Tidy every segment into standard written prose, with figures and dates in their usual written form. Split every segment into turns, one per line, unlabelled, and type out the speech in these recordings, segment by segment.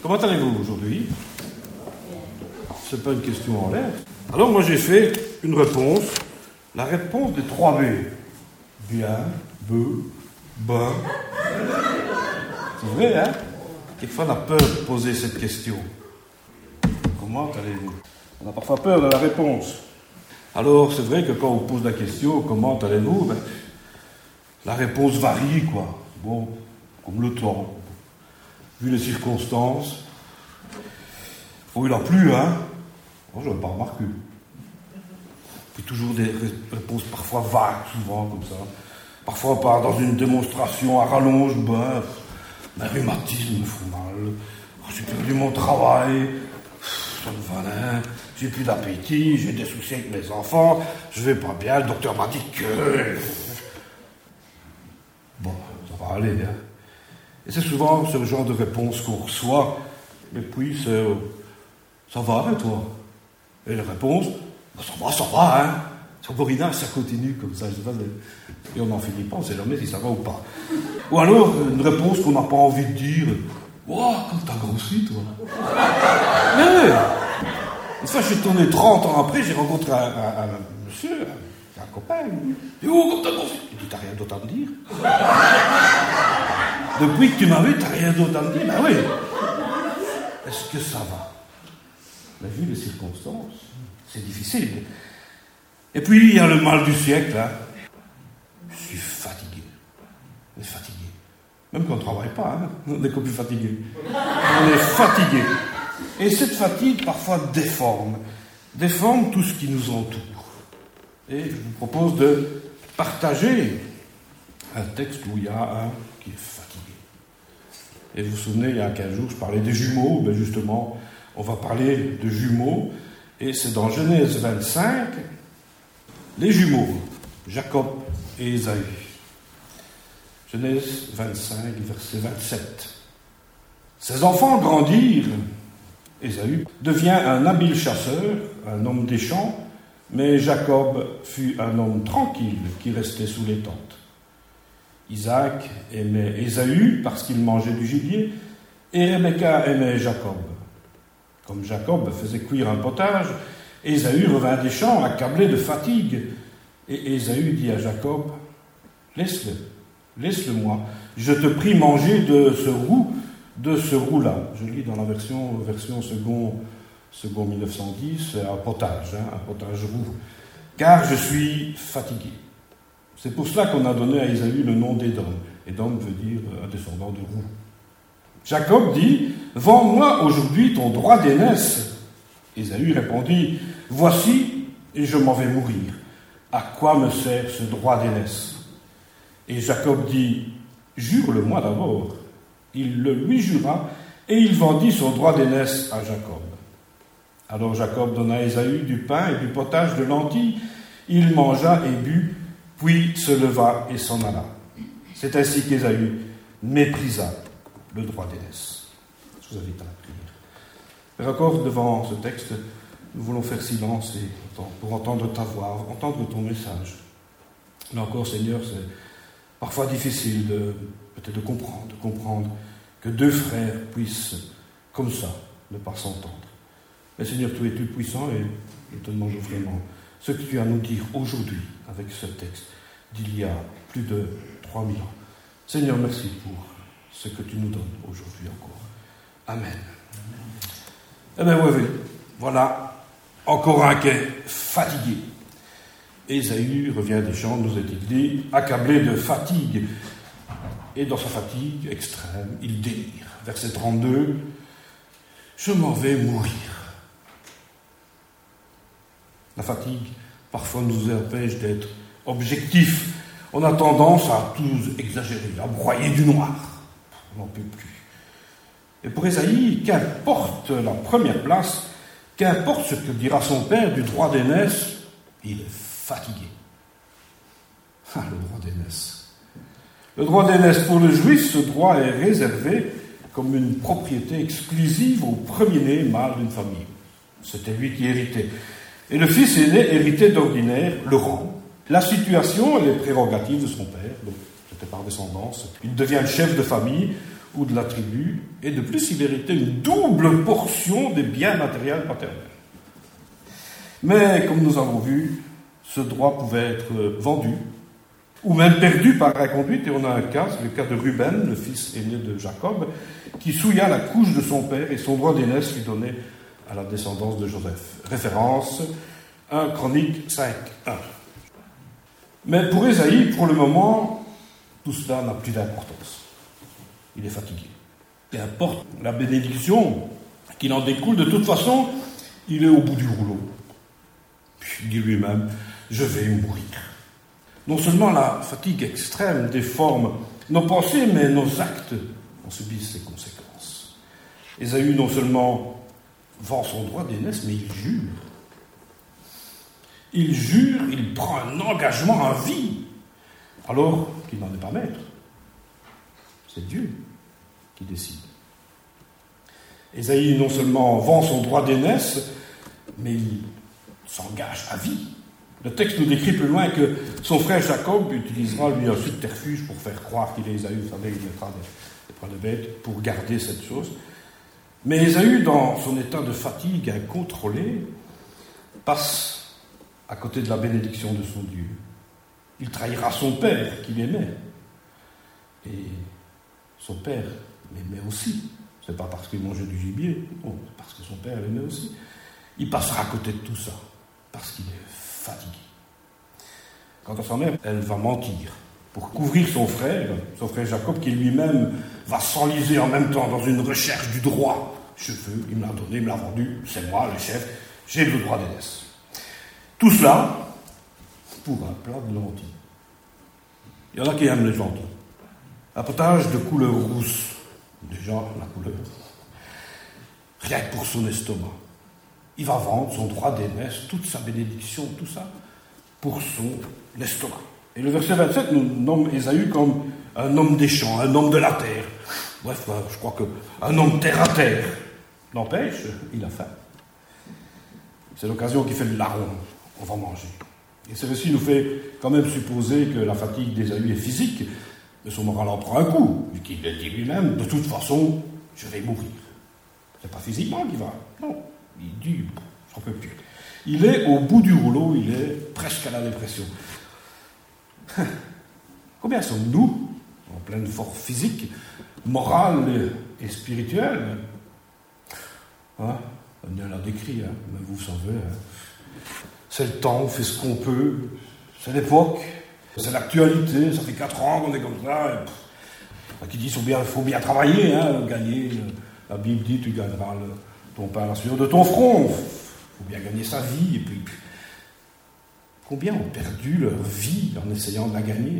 Comment allez-vous aujourd'hui? C'est pas une question en l'air. Alors moi j'ai fait une réponse, la réponse des 3 B. Bien, be, ben. C'est vrai, hein? Quelquefois on a peur de poser cette question. Comment allez-vous? On a parfois peur de la réponse. Alors c'est vrai que quand on pose la question, comment allez-vous? La réponse varie, quoi. Bon, comme le temps. Vu les circonstances. Oh, il a plu, hein? Oh, je n'avais pas remarqué. Puis toujours des réponses parfois vagues, souvent, comme ça. Parfois, on part dans une démonstration à rallonge, mes rhumatismes me font mal. Oh, j'ai perdu mon travail. Ça me va rien. J'ai plus d'appétit, j'ai des soucis avec mes enfants. Je vais pas bien, le docteur m'a dit que... Bon, ça va aller, hein. Et c'est souvent ce genre de réponse qu'on reçoit. Et puis, ça va, et toi? Et la réponse, ça va, hein. Ça bourrina, ça continue comme ça, je sais pas. Et on n'en finit pas, on ne sait jamais si ça va ou pas. Ou alors, une réponse qu'on n'a pas envie de dire. Wow, quand t'as grossi, toi. Mais une fois, je suis tourné 30 ans après, j'ai rencontré un monsieur, un copain. Il dit, oh, quand t'as grossi. Il dit, t'as rien d'autre à me dire? Depuis que tu m'as vu, t'as rien d'autre à me dire? Ben oui. Est-ce que ça va? Mais vu les circonstances, c'est difficile. Et puis, il y a le mal du siècle, hein. Je suis fatigué. On est fatigué. Même quand on ne travaille pas, hein, on est plus fatigué. On est fatigué. Et cette fatigue, parfois, déforme tout ce qui nous entoure. Et je vous propose de partager un texte où il y a un qui est fatigué. Et vous vous souvenez, il y a 15 jours, je parlais des jumeaux. Ben justement, on va parler de jumeaux. Et c'est dans Genèse 25, les jumeaux, Jacob et Ésaü. Genèse 25, verset 27. Ses enfants grandirent. Ésaü devient un habile chasseur, un homme des champs, mais Jacob fut un homme tranquille qui restait sous les tentes. Isaac aimait Ésaü parce qu'il mangeait du gibier, et Rebecca aimait Jacob. Comme Jacob faisait cuire un potage, Ésaü revint des champs accablé de fatigue, et Ésaü dit à Jacob, « Laisse-le-moi, je te prie manger de ce roux-là. » Je lis dans la version second 1910, un potage roux. « Car je suis fatigué. » C'est pour cela qu'on a donné à Ésaü le nom d'Édom. Édom veut dire un descendant de roux. Jacob dit, « Vends-moi aujourd'hui ton droit d'aînesse. » Ésaü répondit, « Voici, et je m'en vais mourir. À quoi me sert ce droit d'aînesse ?» Et Jacob dit, « Jure-le-moi d'abord. » Il le lui jura, et il vendit son droit d'aînesse à Jacob. Alors Jacob donna à Ésaü du pain et du potage de lentilles. Il mangea et but, puis se leva et s'en alla. C'est ainsi qu'Ésaü méprisa le droit d'aînesse. Je vous invite à la prière. Mais encore devant ce texte, nous voulons faire silence pour entendre ta voix, entendre ton message. Là encore, Seigneur, c'est parfois difficile peut-être de comprendre que 2 frères puissent, comme ça, ne pas s'entendre. Mais Seigneur, tu es tout puissant et nous te demandons vraiment ce que tu as à nous dire aujourd'hui avec ce texte d'il y a plus de 3000 ans. Seigneur, merci pour ce que tu nous donnes aujourd'hui encore. Amen. Eh bien, oui, voilà, encore un qui est fatigué. Ésaü revient des champs, nous est-il dit, accablé de fatigue. Et dans sa fatigue extrême, il délire. Verset 32, « Je m'en vais mourir. » La fatigue, parfois, nous empêche d'être objectifs. On a tendance à tout exagérer, à broyer du noir. On n'en peut plus. Et pour Ésaïe, qu'importe la première place, qu'importe ce que dira son père du droit d'aînesse, il est fatigué. Ah, le droit d'aînesse. Le droit d'aînesse pour le juif, ce droit est réservé comme une propriété exclusive au premier-né mâle d'une famille. C'était lui qui héritait. Et le fils aîné héritait d'ordinaire le rang, la situation et les prérogatives de son père. Donc, c'était par descendance. Il devient le chef de famille ou de la tribu, et de plus il héritait une double portion des biens matériels paternels. Mais comme nous avons vu, ce droit pouvait être vendu, ou même perdu par inconduite, et on a un cas, c'est le cas de Ruben, le fils aîné de Jacob, qui souilla la couche de son père et son droit d'aînesse lui donnait à la descendance de Joseph. Référence 1 Chroniques 5.1. Mais pour Ésaïe, pour le moment, tout cela n'a plus d'importance. Il est fatigué. Qu'importe la bénédiction qu'il en découle, de toute façon, il est au bout du rouleau. Puis il dit lui-même, je vais mourir. Non seulement la fatigue extrême déforme nos pensées, mais nos actes en subissent les conséquences. Ésaü non seulement vend son droit d'aînesse, mais il jure. Il jure, il prend un engagement à vie, alors qu'il n'en est pas maître. C'est Dieu qui décide. Ésaïe non seulement vend son droit d'aînesse, mais il s'engage à vie. Le texte nous décrit plus loin que son frère Jacob utilisera lui un subterfuge pour faire croire qu'il est Ésaü. Vous savez, il mettra des poils de bête pour garder cette chose. Mais Ésaü, dans son état de fatigue incontrôlée, passe à côté de la bénédiction de son Dieu. Il trahira son père qu'il aimait. Et son père l'aimait aussi. C'est pas parce qu'il mangeait du gibier, non, c'est parce que son père l'aimait aussi. Il passera à côté de tout ça, parce qu'il est fatigué. Quant à sa mère, elle va mentir pour couvrir son frère Jacob, qui lui-même va s'enliser en même temps dans une recherche du droit. Je veux, il me l'a donné, il me l'a vendu, c'est moi le chef, j'ai le droit d'aînesse. Tout cela pour un plat de lentilles. Il y en a qui aiment les lentilles. Un potage de couleur rousse. Déjà, la couleur. Rien que pour son estomac. Il va vendre son droit d'aînesse, toute sa bénédiction, tout ça, pour son estomac. Et le verset 27 nous nomme Ésaü comme un homme des champs, un homme de la terre. Bref, je crois qu'un homme terre à terre. N'empêche, il a faim. C'est l'occasion qui fait le larron. On va manger. Et ce récit nous fait quand même supposer que la fatigue d'Ésaü est physique, mais son moral en prend un coup, vu qu'il le dit lui-même, de toute façon, je vais mourir. C'est pas physiquement qu'il va, non. Il dit, j'en peux plus. Il est au bout du rouleau, il est presque à la dépression. Combien sommes-nous, en pleine force physique, morale et spirituelle? Hein? Daniel l'a décrit, hein? Mais vous savez, hein? C'est le temps, on fait ce qu'on peut, c'est l'époque, c'est l'actualité, ça fait 4 ans qu'on est comme ça. Qui dit qu'il faut bien travailler, hein, gagner. La Bible dit tu gagneras ton pain à la sueur de ton front. Il faut bien gagner sa vie. Et puis, combien ont perdu leur vie en essayant de la gagner?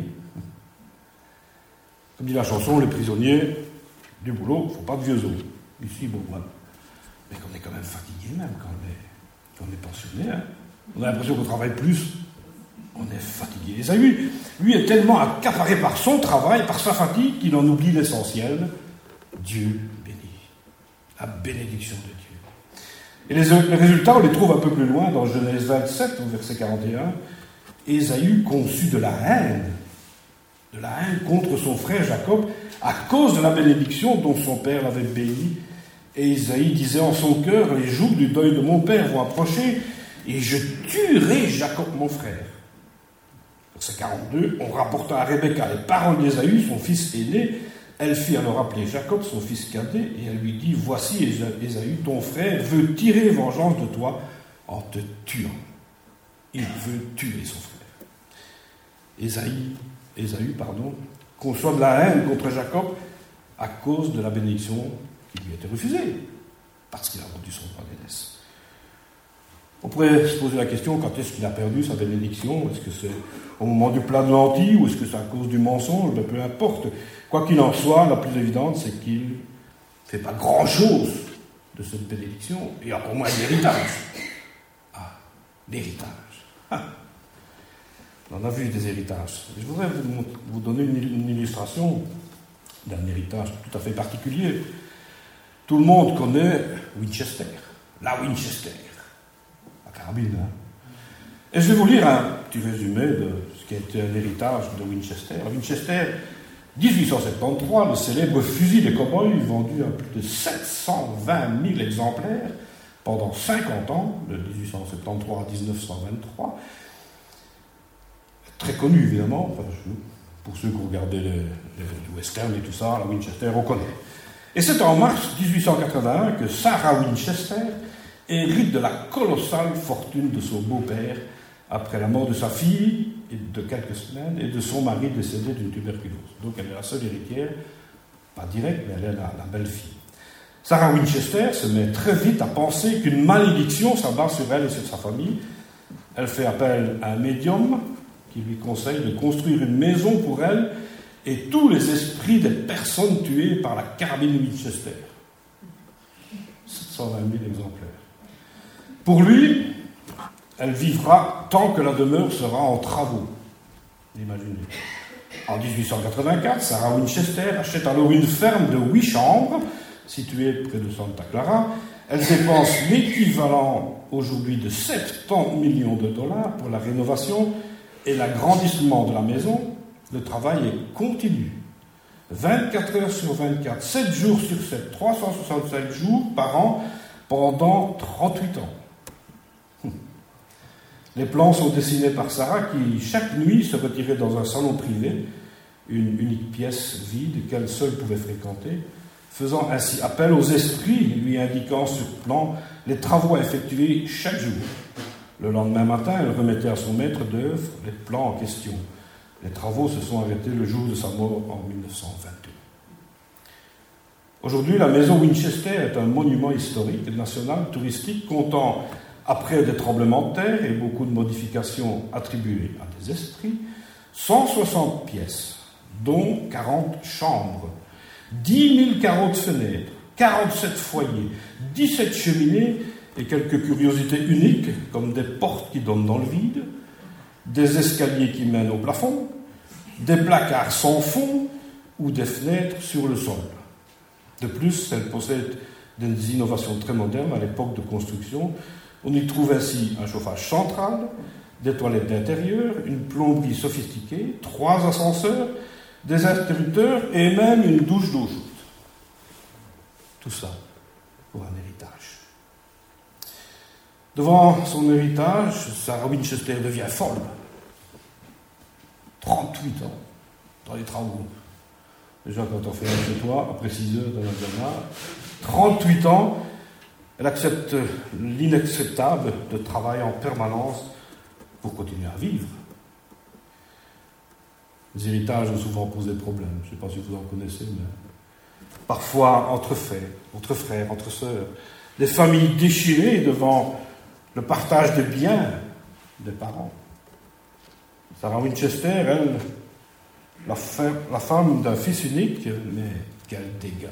Comme dit la chanson, les prisonniers du boulot, il ne faut pas de vieux os. Ici, bon, voilà. Mais qu'on est quand même fatigué même quand on est pensionné. Hein. On a l'impression qu'on travaille plus. On est fatigué. Ésaü, lui, est tellement accaparé par son travail, par sa fatigue, qu'il en oublie l'essentiel. Dieu bénit. La bénédiction de Dieu. Et les résultats, on les trouve un peu plus loin dans Genèse 27, au verset 41. Ésaü conçut de la haine contre son frère Jacob, à cause de la bénédiction dont son père l'avait béni. Et Ésaü disait en son cœur, les jours du deuil de mon père vont approcher, et je tuerai Jacob mon frère. Verset 42, on rapporta à Rebecca les paroles d'Ésaü, son fils aîné. Elle fit alors appeler Jacob, son fils cadet, et elle lui dit, voici Ésaü, ton frère, veut tirer vengeance de toi en te tuant. Il veut tuer son frère. Ésaü, conçoit de la haine contre Jacob à cause de la bénédiction qui lui était refusée, parce qu'il a vendu son droit d'aînesse. On pourrait se poser la question, quand est-ce qu'il a perdu sa bénédiction? Est-ce que c'est au moment du plat de lentilles ou est-ce que c'est à cause du mensonge? Ben, peu importe. Quoi qu'il en soit, la plus évidente, c'est qu'il ne fait pas grand-chose de cette bénédiction, et encore moins l'héritage. Ah, l'héritage. Ah. On a vu des héritages. Je voudrais vous donner une illustration d'un héritage tout à fait particulier. Tout le monde connaît Winchester, la Winchester. Carabine, hein. Et je vais vous lire un petit résumé de ce qui a été l'héritage de Winchester. Winchester 1873, le célèbre fusil des cow-boys vendu à plus de 720 000 exemplaires pendant 50 ans, de 1873 à 1923. Très connu, évidemment, enfin, pour ceux qui ont regardé le western et tout ça, la Winchester, on connaît. Et c'est en mars 1881 que Sarah Winchester hérite de la colossale fortune de son beau-père après la mort de sa fille de quelques semaines et de son mari décédé d'une tuberculose. Donc elle est la seule héritière, pas directe, mais elle est la belle-fille. Sarah Winchester se met très vite à penser qu'une malédiction s'abat sur elle et sur sa famille. Elle fait appel à un médium qui lui conseille de construire une maison pour elle et tous les esprits des personnes tuées par la carabine Winchester. 720 000 exemplaires. Pour lui, elle vivra tant que la demeure sera en travaux. Imaginez. En 1884, Sarah Winchester achète alors une ferme de 8 chambres située près de Santa Clara. Elle dépense l'équivalent aujourd'hui de 70 millions de dollars pour la rénovation et l'agrandissement de la maison. Le travail est continu. 24 heures sur 24, 7 jours sur 7, 365 jours par an pendant 38 ans. Les plans sont dessinés par Sarah qui, chaque nuit, se retirait dans un salon privé, une unique pièce vide qu'elle seule pouvait fréquenter, faisant ainsi appel aux esprits, lui indiquant sur plan les travaux à effectuer chaque jour. Le lendemain matin, elle remettait à son maître d'œuvre les plans en question. Les travaux se sont arrêtés le jour de sa mort en 1922. Aujourd'hui, la maison Winchester est un monument historique, national, touristique, comptant, après des tremblements de terre et beaucoup de modifications attribuées à des esprits, 160 pièces, dont 40 chambres, 10 000 carreaux de fenêtres, 47 foyers, 17 cheminées et quelques curiosités uniques, comme des portes qui donnent dans le vide, des escaliers qui mènent au plafond, des placards sans fond ou des fenêtres sur le sol. De plus, elle possède des innovations très modernes à l'époque de construction. On y trouve ainsi un chauffage central, des toilettes d'intérieur, une plomberie sophistiquée, 3 ascenseurs, des interrupteurs et même une douche d'eau chaude. Tout ça pour un héritage. Devant son héritage, Sarah Winchester devient folle. 38 ans dans les travaux. Déjà, quand on fait un chez toi, après 6 heures dans la journée, 38 ans, elle accepte l'inacceptable de travailler en permanence pour continuer à vivre. Les héritages ont souvent posé problème. Je ne sais pas si vous en connaissez, mais parfois entre frères, entre sœurs, des familles déchirées devant le partage de biens des parents. Sarah Winchester, elle, la femme d'un fils unique, mais quel dégât.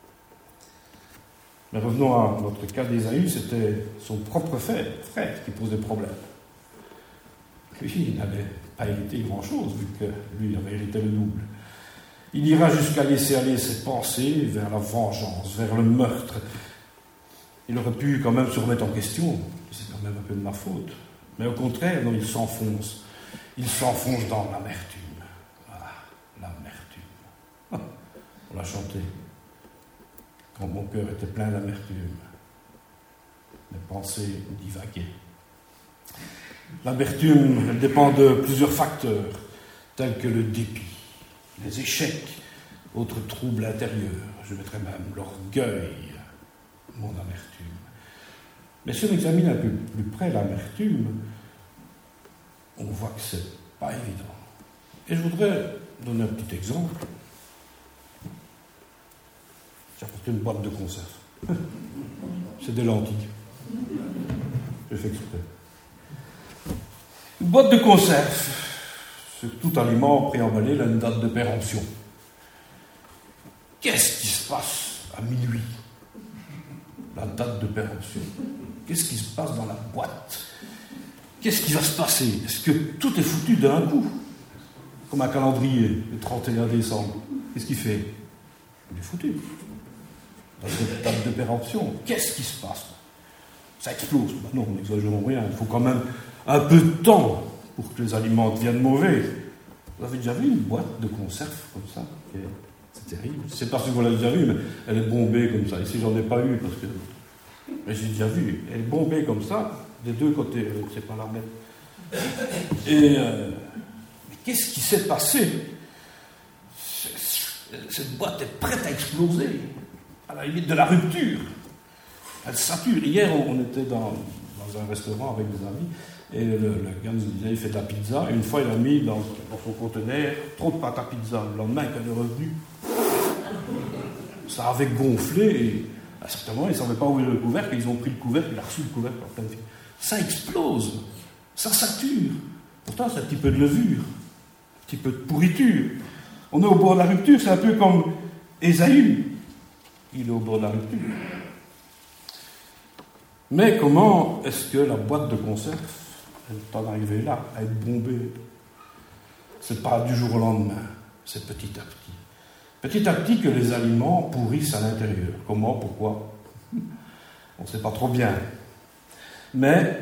Mais revenons à notre cas d'Ésaü, c'était son propre frère qui posait problème. Lui, il n'avait pas hérité grand-chose, vu que lui, il avait hérité le double. Il ira jusqu'à laisser aller ses pensées vers la vengeance, vers le meurtre. Il aurait pu quand même se remettre en question, c'est quand même un peu de ma faute. Mais au contraire, non, il s'enfonce. Il s'enfonce dans l'amertume. Ah, l'amertume. On l'a chanté. Quand mon cœur était plein d'amertume, mes pensées divaguaient. L'amertume, elle dépend de plusieurs facteurs, tels que le dépit, les échecs, autres troubles intérieurs, je mettrais même l'orgueil, mon amertume. Mais si on examine un peu plus près l'amertume, on voit que c'est pas évident. Et je voudrais donner un petit exemple. J'ai apporté une boîte de conserve. C'est des lentilles. J'ai fait exprès. Une boîte de conserve. C'est tout aliment préemballé, là, une date de péremption. Qu'est-ce qui se passe à minuit? La date de péremption. Qu'est-ce qui se passe dans la boîte? Qu'est-ce qui va se passer? Est-ce que tout est foutu d'un coup? Comme un calendrier, le 31 décembre. Qu'est-ce qu'il fait? Il est foutu. Dans cette date de péremption, qu'est-ce qui se passe? Ça explose. Ben non, n'exagérons rien. Il faut quand même un peu de temps pour que les aliments deviennent mauvais. Vous avez déjà vu une boîte de conserve comme ça? C'est terrible. Je ne sais pas si vous l'avez déjà vu, mais elle est bombée comme ça. Ici, j'en ai pas eu parce que. Mais j'ai déjà vu. Elle est bombée comme ça, des deux côtés. Je ne sais pas la mettre. Et mais qu'est-ce qui s'est passé? Cette boîte est prête à exploser, à la limite de la rupture. Elle sature. Hier, on était dans un restaurant avec des amis. Et le gars nous disait, il fait de la pizza. Et une fois, il a mis dans son conteneur trop de pâte à pizza. Le lendemain, quand il est revenu, ça avait gonflé. Et à certains moments, ils ne savaient pas où est le couvercle. Ils ont pris le couvercle, il a reçu le couvercle en pleine file. Ça explose. Ça sature. Pourtant, c'est un petit peu de levure. Un petit peu de pourriture. On est au bord de la rupture. C'est un peu comme Ésaü. Il est au bord de la rupture. Mais comment est-ce que la boîte de conserve est en arrivée là, à être bombée? C'est pas du jour au lendemain, c'est petit à petit. Petit à petit que les aliments pourrissent à l'intérieur. Comment, pourquoi? On ne sait pas trop bien. Mais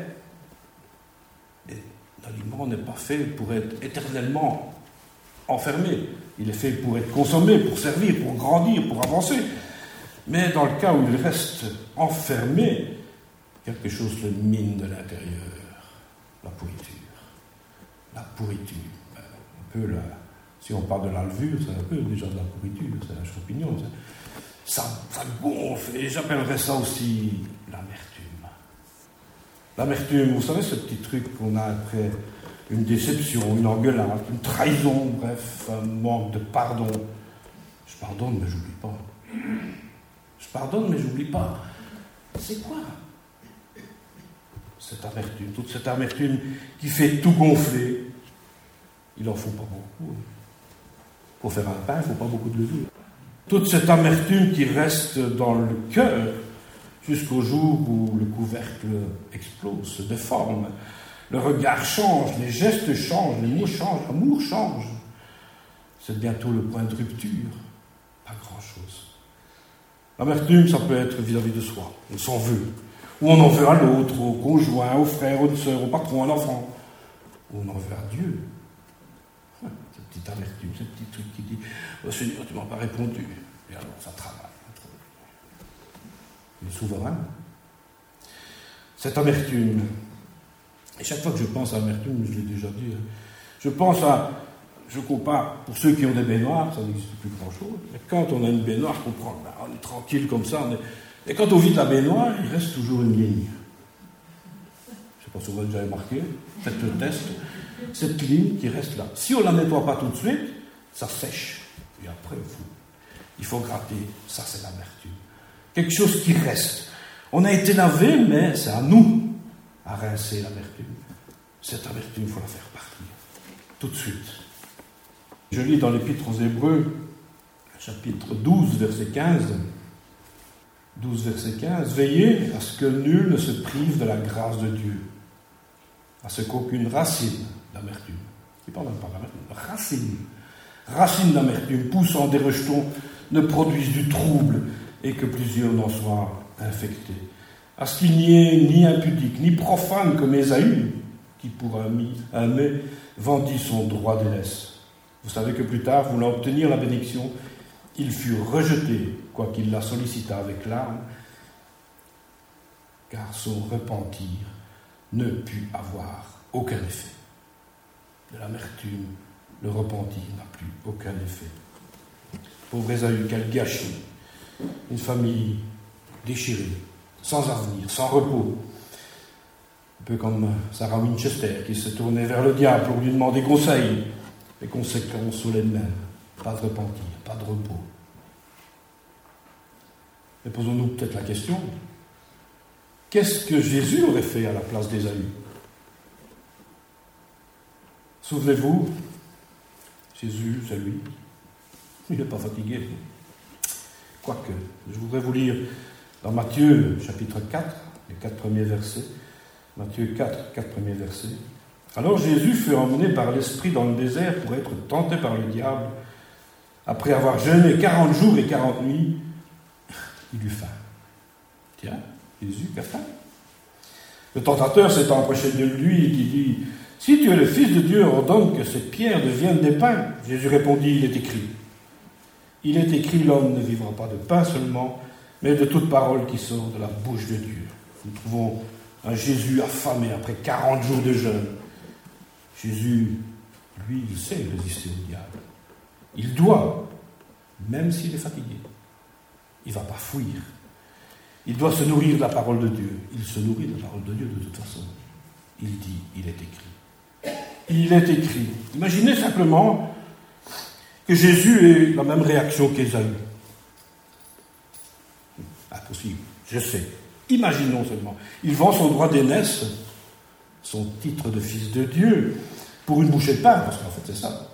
l'aliment n'est pas fait pour être éternellement enfermé. Il est fait pour être consommé, pour servir, pour grandir, pour avancer. Mais dans le cas où il reste enfermé, quelque chose le mine de l'intérieur. La pourriture. La pourriture. Un peu si on parle de la levure, c'est un peu déjà de la pourriture, c'est un champignon. Ça gonfle, et j'appellerais ça aussi l'amertume. L'amertume, vous savez, ce petit truc qu'on a après une déception, une engueulade, une trahison, bref, un manque de pardon. Je pardonne, mais j'oublie pas. Je pardonne, mais j'oublie pas. C'est quoi cette amertume, toute cette amertume qui fait tout gonfler? Il n'en faut pas beaucoup. Pour faire un pain, il ne faut pas beaucoup de levure. Toute cette amertume qui reste dans le cœur jusqu'au jour où le couvercle explose, se déforme, le regard change, les gestes changent, les mots changent, l'amour change. C'est bientôt le point de rupture. Pas grand-chose. L'amertume, ça peut être vis-à-vis de soi. On s'en veut. Ou on en veut à l'autre, au conjoint, au frère, aux sœurs, au patron, à l'enfant. Ou on en veut à Dieu. Cette petite amertume, ce petit truc qui dit « Oh Seigneur, tu ne m'as pas répondu. » Et alors, ça travaille. Il est souverain. Cette amertume. Et chaque fois que je pense à l'amertume, je l'ai déjà dit, je compare, pour ceux qui ont des baignoires, ça n'existe plus grand-chose. Mais quand on a une baignoire, je comprends, on est tranquille comme ça, et quand on vide la baignoire, il reste toujours une ligne. Je ne sais pas si vous avez déjà remarqué, faites le test. Cette ligne qui reste là. Si on ne la nettoie pas tout de suite, ça sèche. Et après, il faut gratter. Ça, c'est l'amertume. Quelque chose qui reste. On a été lavé, mais c'est à nous à rincer l'amertume. Cette amertume, il faut la faire partir. Tout de suite. Je lis dans l'Épître aux Hébreux, chapitre 12, verset 15. 12, verset 15. Veillez à ce que nul ne se prive de la grâce de Dieu, à ce qu'aucune racine d'amertume, il ne parle même pas d'amertume, racine d'amertume poussant des rejetons ne produise du trouble et que plusieurs n'en soient infectés. À ce qu'il n'y ait ni impudique, ni profane comme Ésaü, qui pour un mets vendit son droit d'aînesse. Vous savez que plus tard, voulant obtenir la bénédiction, il fut rejeté, quoiqu'il la sollicita avec larmes, car son repentir ne put avoir aucun effet. De l'amertume, le repentir n'a plus aucun effet. Pauvre Ésaü, quel gâchis. Une famille déchirée, sans avenir, sans repos. Un peu comme Sarah Winchester qui se tournait vers le diable pour lui demander conseil. Les conséquences sont les mêmes. Pas de repentir, pas de repos. Mais posons-nous peut-être la question, qu'est-ce que Jésus aurait fait à la place d'Ésaü? Souvenez-vous, Jésus, c'est lui. Il n'est pas fatigué. Quoique, je voudrais vous lire dans Matthieu, chapitre 4, les 4 premiers versets. Matthieu 4, 4 premiers versets. Alors Jésus fut emmené par l'Esprit dans le désert pour être tenté par le diable. Après avoir jeûné 40 jours et 40 nuits, il eut faim. Tiens, Jésus qui a faim. Le tentateur s'est approché de lui et qui dit « Si tu es le Fils de Dieu, ordonne que ces pierres deviennent des pains. Jésus répondit, il est écrit. Il est écrit, l'homme ne vivra pas de pain seulement, mais de toute parole qui sort de la bouche de Dieu. Nous trouvons un Jésus affamé après 40 jours de jeûne. Jésus, lui, il sait résister au diable. Il doit, même s'il est fatigué. Il ne va pas fuir. Il doit se nourrir de la parole de Dieu. Il se nourrit de la parole de Dieu de toute façon. Il dit, il est écrit. Il est écrit. Imaginez simplement que Jésus ait la même réaction qu'Ésaü. Impossible, je sais. Imaginons seulement. Il vend son droit d'aînesse, son titre de fils de Dieu, pour une bouchée de pain, parce qu'en fait c'est ça.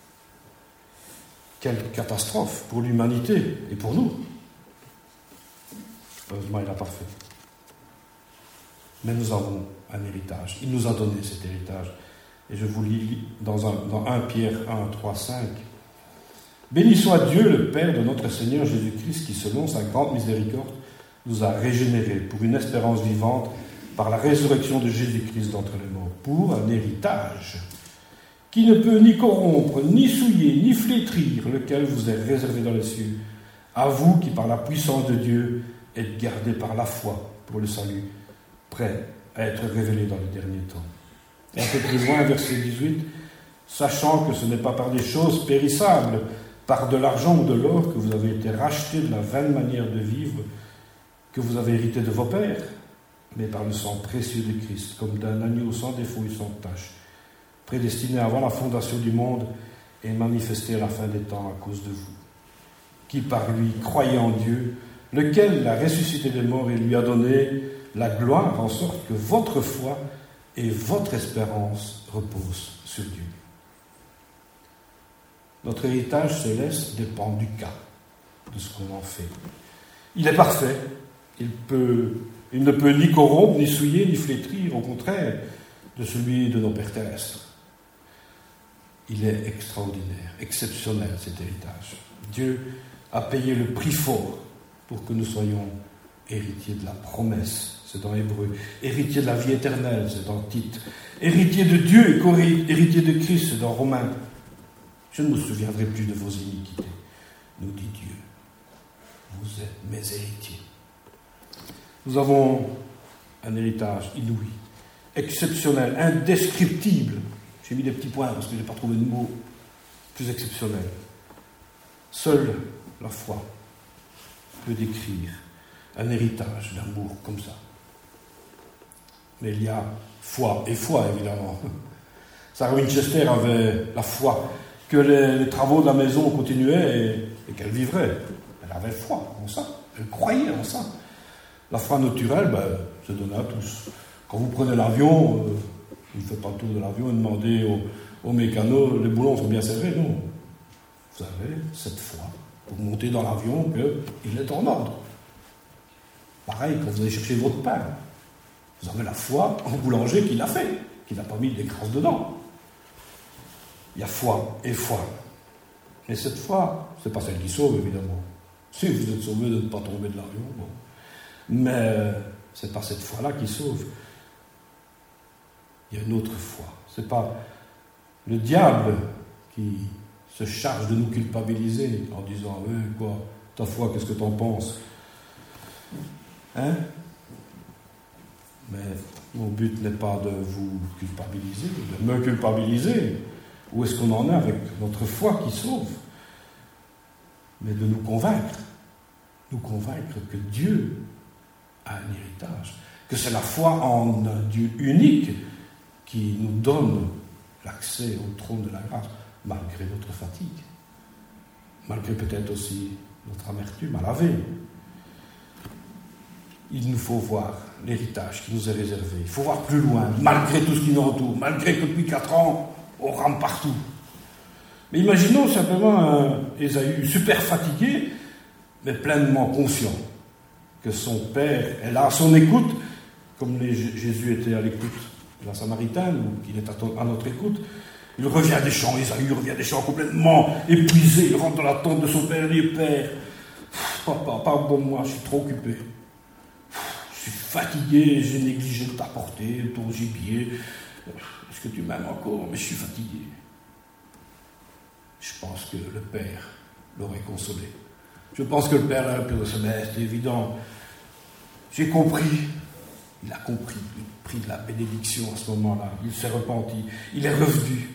Quelle catastrophe pour l'humanité et pour nous. Heureusement, il n'a pas fait. Mais nous avons un héritage. Il nous a donné cet héritage. Et je vous lis dans 1 Pierre 1, 3, 5. Béni soit Dieu, le Père de notre Seigneur Jésus-Christ, qui, selon sa grande miséricorde, nous a régénérés pour une espérance vivante par la résurrection de Jésus-Christ d'entre les morts, pour un héritage qui ne peut ni corrompre, ni souiller, ni flétrir, lequel vous est réservé dans les cieux, à vous qui, par la puissance de Dieu, êtes gardés par la foi pour le salut, prêts à être révélés dans le dernier temps. Et un peu plus loin, verset 18, sachant que ce n'est pas par des choses périssables, par de l'argent ou de l'or que vous avez été rachetés de la vaine manière de vivre que vous avez hérité de vos pères, mais par le sang précieux de Christ, comme d'un agneau sans défaut et sans tache, prédestiné avant la fondation du monde et manifesté à la fin des temps à cause de vous, qui par lui croyez en Dieu, lequel l'a ressuscité des morts et lui a donné la gloire, en sorte que votre foi et votre espérance reposent sur Dieu. Notre héritage céleste dépend du cas, de ce qu'on en fait. Il est parfait. Il ne peut ni corrompre, ni souiller, ni flétrir, au contraire de celui de nos pères terrestres. Il est extraordinaire, exceptionnel, cet héritage. Dieu a payé le prix fort pour que nous soyons héritiers de la promesse, c'est dans Hébreu, héritiers de la vie éternelle, c'est dans Tite, héritiers de Dieu et co-héritiers de Christ, c'est dans Romains. Je ne me souviendrai plus de vos iniquités, nous dit Dieu. Vous êtes mes héritiers. Nous avons un héritage inouï, exceptionnel, indescriptible. J'ai mis des petits points parce que je n'ai pas trouvé de mots plus exceptionnels. Seule la foi peut décrire un héritage d'amour comme ça. Mais il y a foi et foi, évidemment. Sarah Winchester avait la foi que les travaux de la maison continuaient et qu'elle vivrait. Elle avait foi en ça, elle croyait en ça. La foi naturelle, c'est donné à tous. Quand vous prenez l'avion, vous ne faites pas le tour de l'avion et demandez au mécano, les boulons sont bien serrés, non. Vous avez cette foi pour monter dans l'avion qu'il est en ordre. Pareil, quand vous allez chercher votre pain, vous avez la foi en boulanger qui l'a fait, qui n'a pas mis des grâces dedans. Il y a foi et foi. Mais cette foi, ce n'est pas celle qui sauve, évidemment. Si vous êtes sauvé de ne pas tomber de l'avion, bon. Mais ce n'est pas cette foi-là qui sauve. Il y a une autre foi. Ce n'est pas le diable qui se charge de nous culpabiliser en disant « quoi, ta foi, qu'est-ce que tu en penses ?» Hein? Mais mon but n'est pas de vous culpabiliser, de me culpabiliser. Où est-ce qu'on en est avec notre foi qui sauve? Mais de nous convaincre que Dieu a un héritage, que c'est la foi en un Dieu unique qui nous donne l'accès au trône de la grâce, malgré notre fatigue, malgré peut-être aussi notre amertume à laver. Il nous faut voir l'héritage qui nous est réservé. Il faut voir plus loin, malgré tout ce qui nous entoure, malgré que depuis 4 ans, on rame partout. Mais imaginons simplement un Ésaü super fatigué, mais pleinement conscient que son père est là à son écoute, comme Jésus était à l'écoute de la Samaritaine, ou qu'il est à notre écoute. Il revient des champs, Ésaü revient des champs complètement épuisé, il rentre dans la tente de son père, il dit « Père, papa, pardonne-moi, je suis trop occupé. Je suis fatigué, j'ai négligé de t'apporter ton gibier. Est-ce que tu m'aimes encore? Mais je suis fatigué. Je pense que le Père l'aurait consolé. Je pense que le Père l'a pu se mettre, c'est évident. J'ai compris. Il a compris. Il a pris de la bénédiction à ce moment-là. Il s'est repenti. Il est revenu.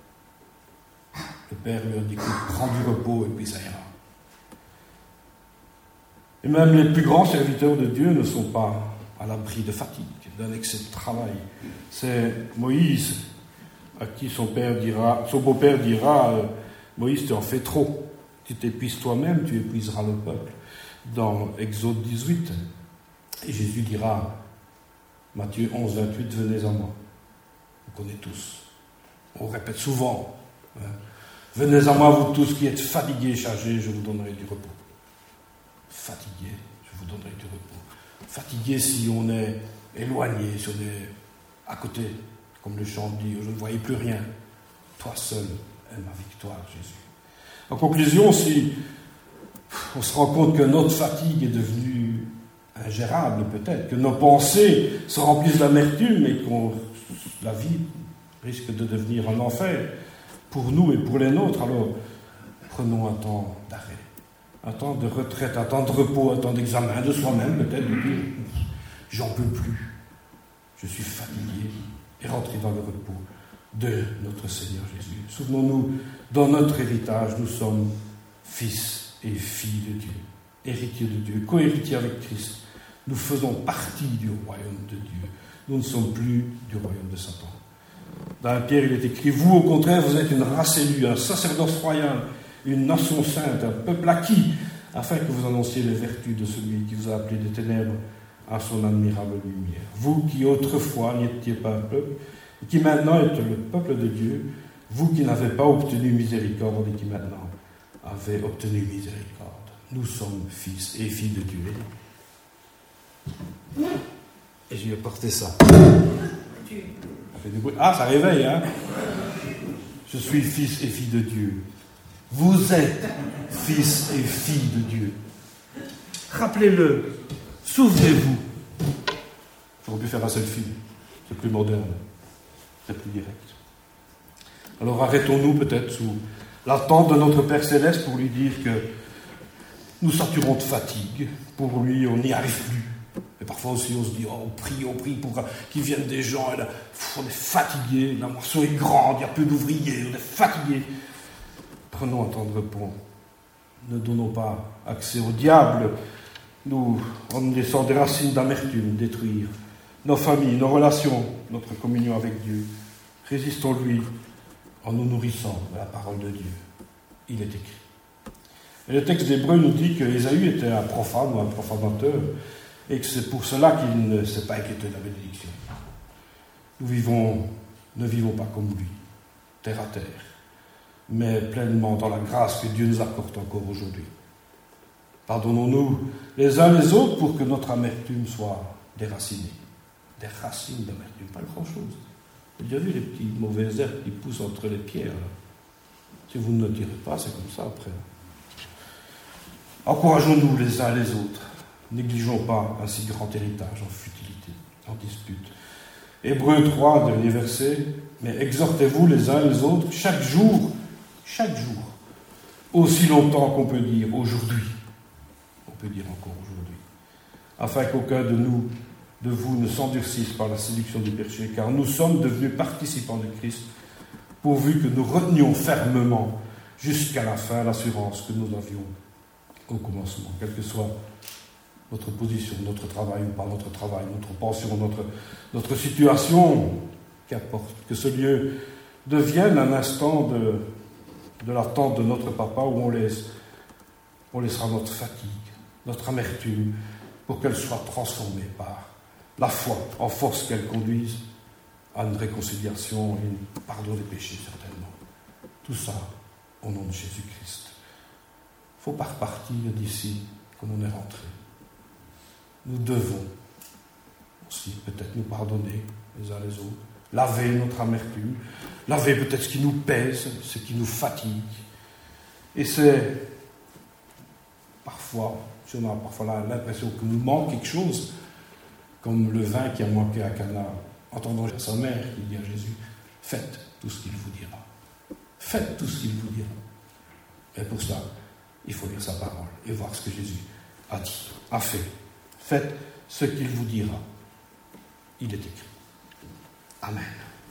Le Père lui a dit, prends du repos et puis ça ira. Et même les plus grands serviteurs de Dieu ne sont pas à l'abri de fatigue, d'un excès de travail. C'est Moïse à qui son beau-père dira, Moïse, tu en fais trop. Tu t'épuises toi-même, tu épuiseras le peuple. Dans Exode 18. Et Jésus dira, Matthieu 11, 28, venez à moi. On connaît tous. On répète souvent. Venez à moi, vous tous qui êtes fatigués et chargés, je vous donnerai du repos. Fatigué, je vous donnerai du repos. Fatigué si on est éloigné, si on est à côté, comme le chant dit, je ne voyais plus rien. Toi seul est ma victoire, Jésus. En conclusion, si on se rend compte que notre fatigue est devenue ingérable peut-être, que nos pensées se remplissent d'amertume et que la vie risque de devenir un enfer pour nous et pour les nôtres, alors prenons un temps d'arrêt. Un temps de retraite, un temps de repos, un temps d'examen de soi-même, peut-être, de dire j'en peux plus, je suis fatigué, et rentrer dans le repos de notre Seigneur Jésus. Souvenons-nous, dans notre héritage, nous sommes fils et filles de Dieu, héritiers de Dieu, co-héritiers avec Christ. Nous faisons partie du royaume de Dieu. Nous ne sommes plus du royaume de Satan. Dans Pierre, il est écrit, vous, au contraire, vous êtes une race élue, un sacerdoce royal, une nation sainte, un peuple acquis, afin que vous annonciez les vertus de celui qui vous a appelé des ténèbres à son admirable lumière. Vous qui autrefois n'étiez pas un peuple, et qui maintenant êtes le peuple de Dieu, vous qui n'avez pas obtenu miséricorde et qui maintenant avez obtenu miséricorde. Nous sommes fils et filles de Dieu. Et je lui ai porté ça. Ça fait du bruit. Ah, ça réveille, hein? Je suis fils et fille de Dieu. Vous êtes fils et filles de Dieu. Rappelez-le. Souvenez-vous. J'aurais pu faire un selfie. C'est plus moderne. C'est plus direct. Alors arrêtons-nous peut-être sous l'attente de notre Père Céleste pour lui dire que nous saturons de fatigue. Pour lui, on n'y arrive plus. Et parfois aussi, on se dit, oh, on prie pour qu'ils viennent des gens. Et là, on est fatigué, la moisson est grande, il y a peu d'ouvriers, on est fatigué. Prenons un temps de repos. Ne donnons pas accès au diable. Nous, en laissant des racines d'amertume détruire nos familles, nos relations, notre communion avec Dieu. Résistons-lui en nous nourrissant de la parole de Dieu. Il est écrit. Et le texte d'Hébreux nous dit que Ésaü était un profane ou un profanateur, et que c'est pour cela qu'il ne s'est pas inquiété de la bénédiction. Nous ne vivons pas comme lui, terre à terre, mais pleinement dans la grâce que Dieu nous accorde encore aujourd'hui. Pardonnons-nous les uns les autres pour que notre amertume soit déracinée. Des racines d'amertume, pas grand-chose. Vous avez déjà vu les petites mauvaises herbes qui poussent entre les pierres là? Si vous ne le direz pas, c'est comme ça après. Encourageons-nous les uns les autres. Négligeons pas un si grand héritage en futilité, en dispute. Hébreux 3, dernier verset. Mais exhortez-vous les uns les autres chaque jour, aussi longtemps qu'on peut dire aujourd'hui. On peut dire encore aujourd'hui. Afin qu'aucun de vous ne s'endurcisse par la séduction du péché, car nous sommes devenus participants de Christ, pourvu que nous retenions fermement jusqu'à la fin l'assurance que nous avions au commencement, quelle que soit notre position, notre travail ou pas notre travail, notre pension, notre situation, qu'importe, que ce lieu devienne un instant de l'attente de notre papa où on laissera notre fatigue, notre amertume, pour qu'elle soit transformée par la foi, en force qu'elle conduise à une réconciliation et un pardon des péchés, certainement. Tout ça au nom de Jésus-Christ. Il ne faut pas repartir d'ici comme on est rentré. Nous devons aussi peut-être nous pardonner les uns les autres, laver notre amertume, laver peut-être ce qui nous pèse, ce qui nous fatigue. Et c'est parfois, si on a parfois l'impression que nous manque quelque chose, comme le vin qui a manqué à Cana, entendant sa mère qui dit à Jésus, faites tout ce qu'il vous dira. Faites tout ce qu'il vous dira. Et pour cela, il faut lire sa parole et voir ce que Jésus a dit, a fait. Faites ce qu'il vous dira. Il est écrit. Amen.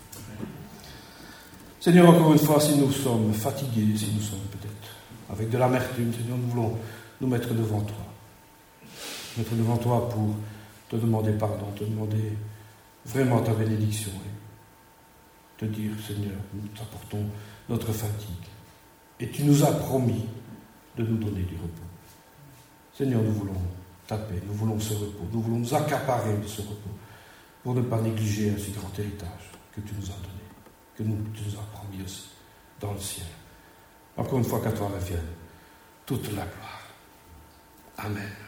Seigneur, encore une fois, si nous sommes fatigués, si nous sommes peut-être avec de l'amertume, Seigneur, nous voulons nous mettre devant toi. Mettre devant toi pour te demander pardon, te demander vraiment ta bénédiction et te dire, Seigneur, nous t'apportons notre fatigue. Et tu nous as promis de nous donner du repos. Seigneur, nous voulons ta paix, nous voulons ce repos, nous voulons nous accaparer de ce repos pour ne pas négliger un si grand héritage que tu nous as donné, que tu nous as promis aussi dans le ciel. Encore une fois, qu'à toi revienne toute la gloire. Amen.